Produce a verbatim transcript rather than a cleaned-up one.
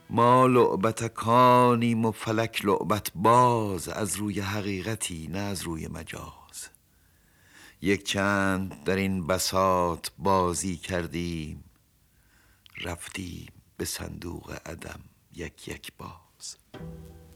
ما لعبتکانیم و فلک لعبت باز، از روی حقیقتی نه از روی مجاز. یک چند در این بساط بازی کردیم، رفتیم به صندوق عدم یک یک باز.